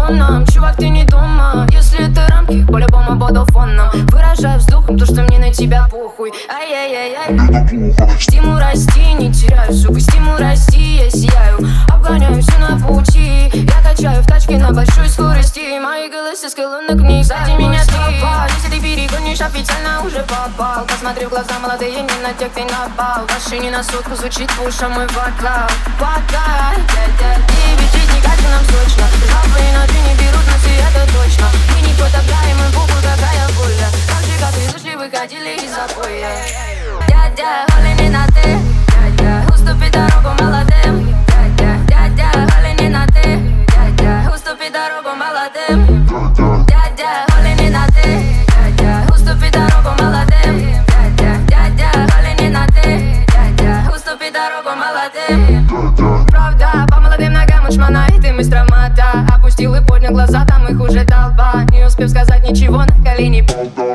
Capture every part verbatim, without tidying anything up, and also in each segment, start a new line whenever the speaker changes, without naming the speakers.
тоном. Чувак, ты не думай, если это рамки, по-любому буду фоном. Выражаю вздохом то, что мне на тебя похуй. Ай-яй-яй-яй. Стимул расти, не теряю, сука, стимул расти, я сияю. Обгоняю все на пути, я качаю в тачке на большой скорости. Мои голоса с колонок вниз, сзади меня толпа. Если ты перегонишь, официально уже попал. Посмотри в глаза, молодые, не на тех ты напал. В машине на сотку звучит пуша мой вокал. Пока, дядя, девять жизней, как же нам срочно. Жалобы ночи не берут нас, и это точно. Мы не потопляем, и буквы какая боль. Так же, как и зашли, выходили из запоя. Дядя, холи не на ты, дядя, уступи дорогу молодым. Дядя, дядя, холи не на ты, дядя, уступи дорогу молодым. Дядя, холи не на ты, дядя, уступи дорогу молодым. Дядя, дядя, холи не на ты, дядя, уступи дорогу молодым. Правда, по молодым ногам учмана, и ты мистер мата. Опустил и поднял глаза, там их уже толпа. Не успев сказать ничего, на колени полтон.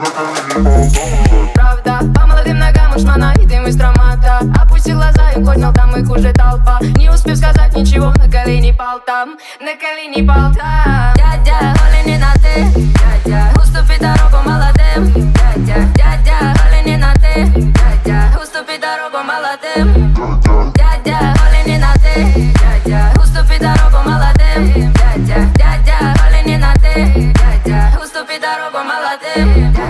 Правда, по молодым ногам учмана, и ты мистер мата. Опустил глаза и поднял, там их уже толпа. Не успев сказать ничего, на колени пал там. На колени пал там. Дядя, холи не на ты, дядя, уступи дорогу молодым. Дядя, дядя, холи не на ты, дядя, уступи дорогу молодым. Дядя, холи не на ты, дядя, уступи дорогу молодым. Дядя, дядя, холи не на ты, дядя, уступи дорогу молодым.